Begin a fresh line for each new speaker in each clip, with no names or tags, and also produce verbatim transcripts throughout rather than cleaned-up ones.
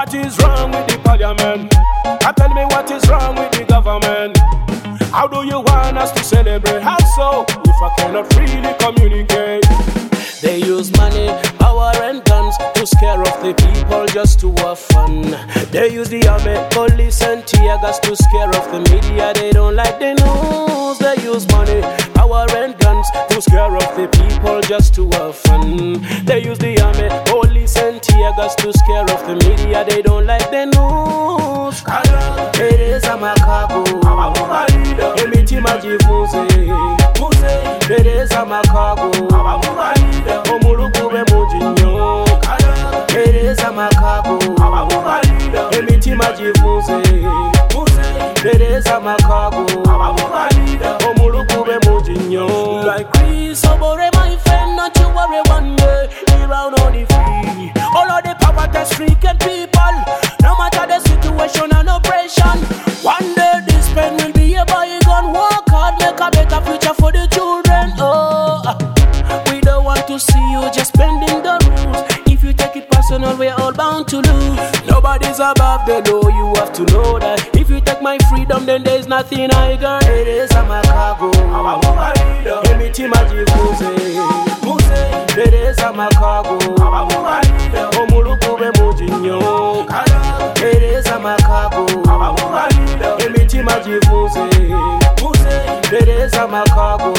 What is wrong with the parliament? Tell me what is wrong with the government? How do you want us to celebrate? How so, if I cannot freely communicate?
They use money, power and guns to scare off the people just to have fun. They use the army, police and tear gas to scare off the media. They don't like the news. They use money, power and guns to scare off the people just to have fun. They use the army, police and tear gas to scare off the media. They don't like the news. Tereza Makago, Emiti Majifunze, Tereza Makago, Omulukube Mujinyo, Tereza Makago, Emiti Majifunze, Tereza Makago, Omulukube Mujinyo. Like Chris Obore, my friend, not you worry one day, around on the free. All of the power stricken people, no matter the situation and oppression. One day this pen will be a bygone. Work hard, make a better future for the children. Oh, we don't want to see you just bending the rules. If you take it personal, we're all bound to lose. Nobody's above the law, you have to know that. If you take my freedom, then there's nothing I got. It is a Makago, Emiti Majifunze, Tereza Makago, Omulukube Mujinyo, Tereza Makago, Emiti Majifunze, Tereza Makago,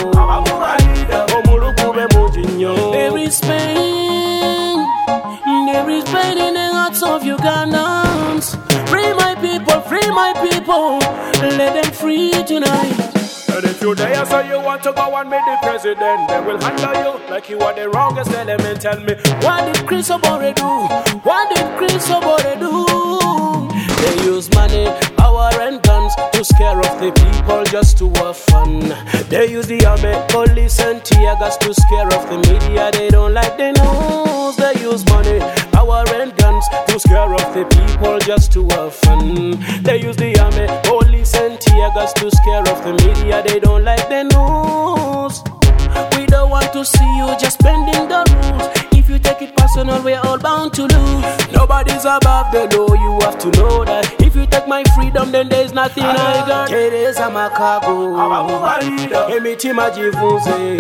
Omulukube Mujinyo. There is pain, there is pain in the hearts of Ugandans. Free my people, free my people, let them free tonight.
And if you dare say you want to go and meet the president, they will handle you like you are the wrongest element. Tell me,
what did Chris Obore do? What did Chris Obore do? They use money, power and guns to scare off the people just to have fun. They use the army, police and tear gas to scare off the media. They don't like the news. They use money, power and guns to scare off the people just to have fun. They use the army, police and tear gas to scare off the media. They don't like the news. We don't want to see you just bending the rules. If you take it personal, we're all bound to lose. Nobody's above the law, you have to know that. If you take my freedom, then there's nothing I got. Tereza Makago, Emiti Majifunze,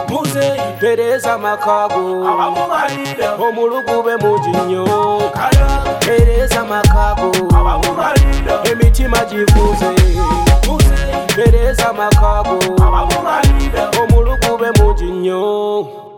Tereza Makago, Omulukube Mujinyo, Tereza Makago, Emiti Majifunze, Tereza Makago, Omulukube Mujinyo.